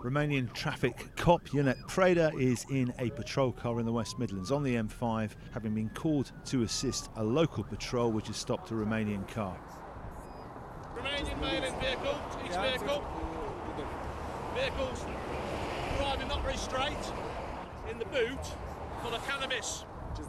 Romanian traffic cop Ionet Preda is in a patrol car in the West Midlands on the M5, having been called to assist a local patrol which has stopped a Romanian car. Romanian male in vehicle, each vehicle. Vehicles driving not very straight. In the boot, full of cannabis.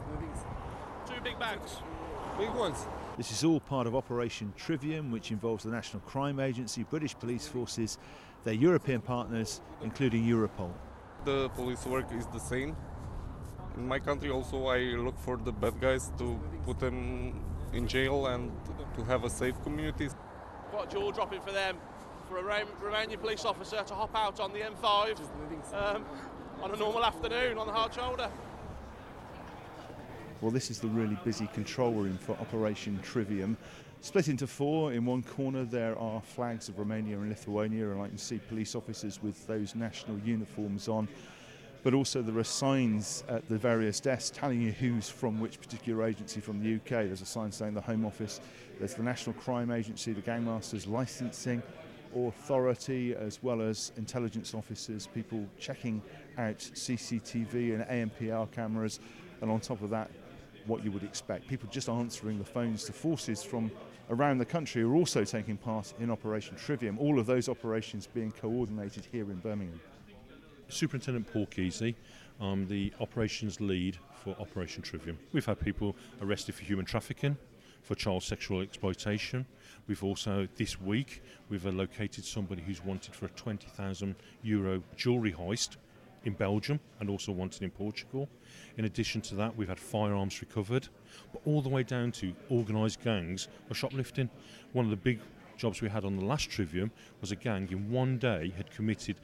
Two big bags. Big ones. This is all part of Operation Trivium, which involves the National Crime Agency, British police forces, their European partners, including Europol. The police work is the same. In my country also I look for the bad guys to put them in jail and to have a safe community. Quite jaw-dropping for them, for a Romanian police officer to hop out on the M5 on a normal afternoon on the hard shoulder. Well, this is the really busy control room for Operation Trivium. Split into four. In one corner there are flags of Romania and Lithuania, and I can see police officers with those national uniforms on. But also there are signs at the various desks telling you who's from which particular agency from the UK. There's a sign saying the Home Office, there's the National Crime Agency, the Gangmasters Licensing Authority, as well as intelligence officers, people checking out CCTV and ANPR cameras, and on top of that, what you would expect. People just answering the phones to forces from around the country who are also taking part in Operation Trivium. All of those operations being coordinated here in Birmingham. Superintendent Paul Keasley, I'm the operations lead for Operation Trivium. We've had people arrested for human trafficking, for child sexual exploitation. We've also, this week, we've located somebody who's wanted for a €20,000 jewellery heist in Belgium and also wanted in Portugal. In addition to that, we've had firearms recovered, but all the way down to organised gangs of shoplifting. One of the big jobs we had on the last Trivium was a gang in one day had committed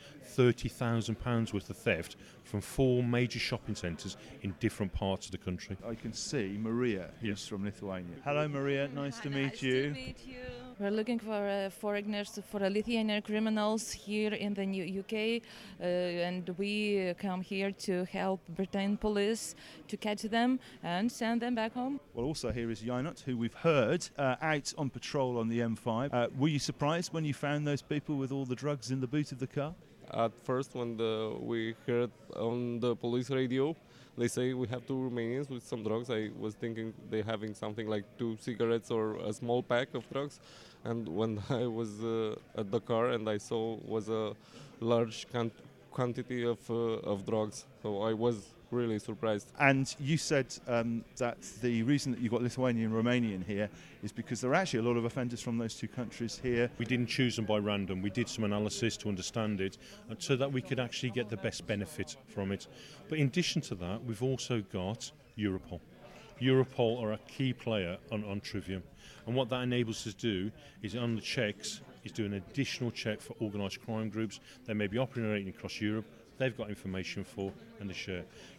£30,000 worth of theft from 4 major shopping centres in different parts of the country. I can see Maria, who's from Lithuania. Hello Maria, nice to meet you. Nice to meet you. We're looking for foreigners, for Lithuanian criminals here in the UK, and we come here to help Britain police to catch them and send them back home. Well, also here is Ionet, who we've heard out on patrol on the M5. Were you surprised when you found those people with all the drugs in the boot of the car? At first when we heard on the police radio, they say we have 2 Romanians with some drugs. I was thinking they're having something like 2 cigarettes or a small pack of drugs. And when I was at the car and I saw was a large quantity of drugs, so I was really surprised. And you said that the reason that you've got Lithuanian and Romanian here is because there are actually a lot of offenders from those 2 countries here. We didn't choose them by random. We did some analysis to understand it so that we could actually get the best benefit from it. But in addition to that, we've also got Europol. Europol are a key player on Trivium. And what that enables us to do is on the checks, is do an additional check for organised crime groups. They may be operating across Europe. They've got information for and they share.